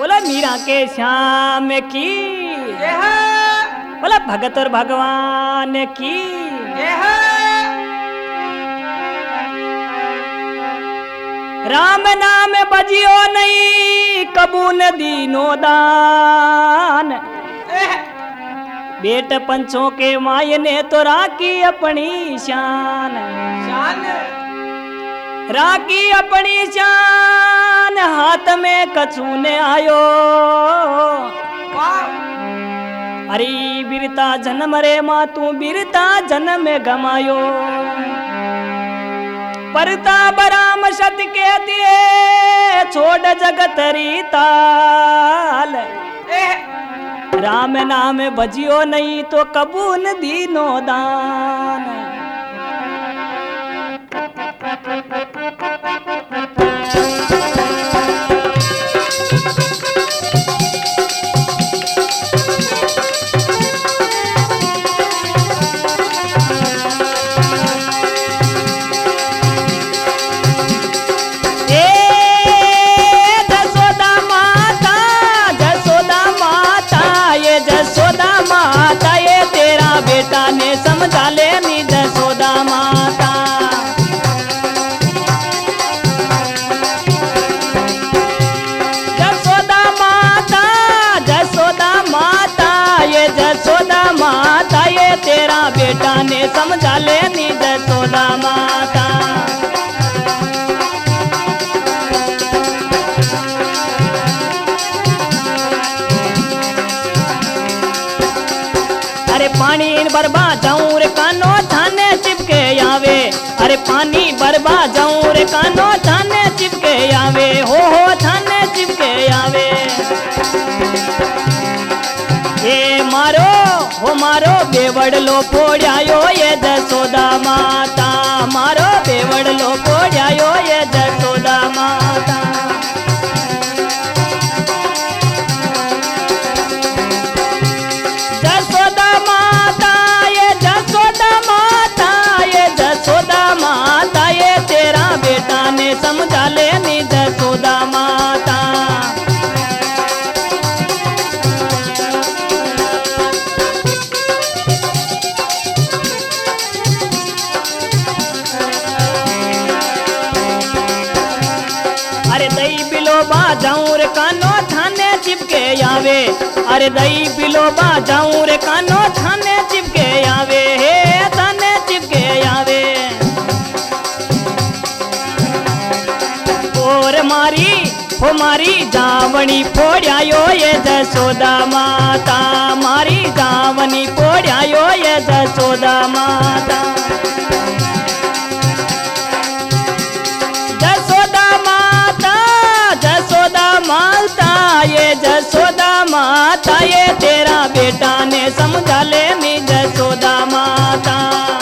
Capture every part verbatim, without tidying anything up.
बोला मीरा के श्याम की, बोला भगत और भगवान की। राम नाम बजियो नहीं कबू न दीनो दान, बेट पंचों के माय ने तो राखी अपनी शान, शान राखी अपनी शान, हाथ में कछु ने आयो। अरे बिरता जन्म रे माँ तू बिरता जन्म गमायो, परता बराम सत के दिए छोड़ जगत री ताल। राम नाम बजियो नहीं तो कबून दीनो दान। ने समझा ले नी जसोदा माता, जसोदा माता जसोदा माता ये जसोदा माता ये तेरा बेटा ने समझा ले नी जसोदा माता। अरे पानी बरबा जाऊं रे कानो थाने चिपके आवे, अरे पानी बरबा जाऊं रे कानो थाने चिपके आवे, हो हो थाने चिपके आवे। ये मारो हो मारो बेवड़ लो पोड़ायो ये जसोदा माता, मारो बेवड़ लो पोड़ायो ये जसोदा माता। माता ये तेरा बेटा ने समझा ले नी जसोदा माता। अरे दही बिलो बाजाऊं रे कानो थाने चिपके आवे, अरे दही बिलो बाजाऊं रे कानो थाने चिपके आवे, हे थाने चिपके आवे। और मारी हो मारी जावनी फोड़ायो ये जसोदा माता, मारी जावनी फोड़ायो ये जसोदा माता। जसोदा माता जसोदा माता ये जसोदा माता ये तेरा बेटा ने समझा ले नी जसोदा माता।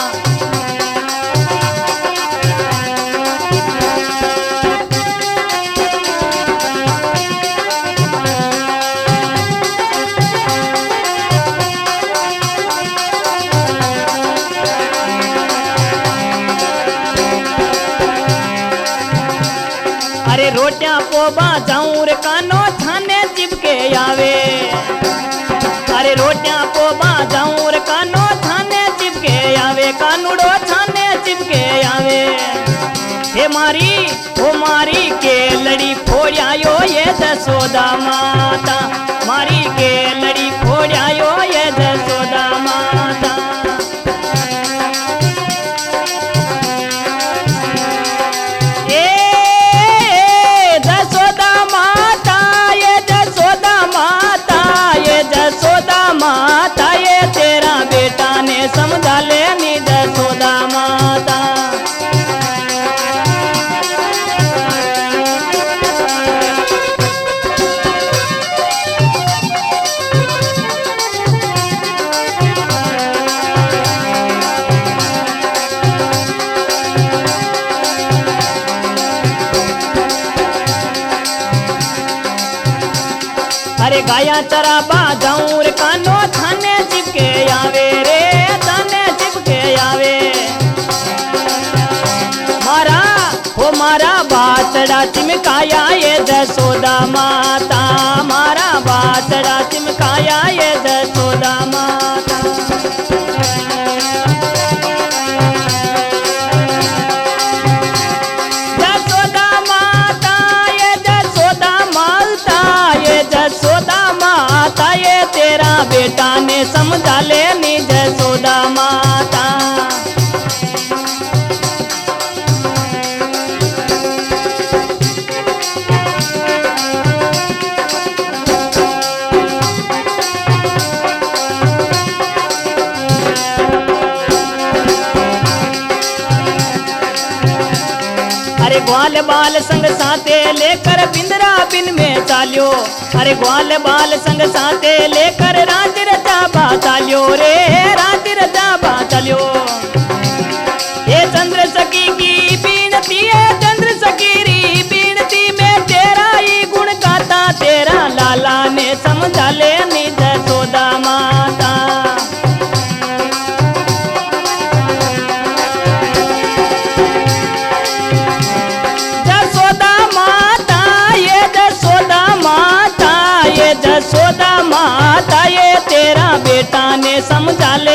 अरे रोटियां पोबा जाऊं रे कानो थाने चिपके आवे, अरे रोटियां पोबा जाऊं रे कानो थाने चिपके आवे, कानूड़ो थाने चिपके आवे। हे मारी हो मारी के लड़ी फोड़ायो ये जसोदा माता, मारी के लड़ी फोड़ायो ये जसोदा माता। माता ये तेरा बेटा ने समझा ले नी जसोदा माता। अरे गाया चरा बाजाऊं रे कानो थाने चिपके आवे, रे थाने चिपके आवे। मारा हो मारा बात बासड़ा चिमकाया ये जसोदा माता, मारा बासड़ा चिमकाया ये जसोदा माता। जसोदा माता ये जसोदा माता, ये जसोदा माता, ये तेरा बेटा ने समझा लेनी जसोदा माता। अरे ग्वाल बाल संग साथे लेकर बिंदरा बिन में चालियो, अरे ग्वाल बाल संग साथे लेकर राज रजाबा चालियो रे, राज रजाबा चालियो। ये चंद्र सखी की बीनती है, चंद्र सखी री बीनती में तेरा ही गुण गाता, तेरा लाला ने समझा लेनी जसोदा माता। जसोदा माता ये तेरा बेटा ने समझा ले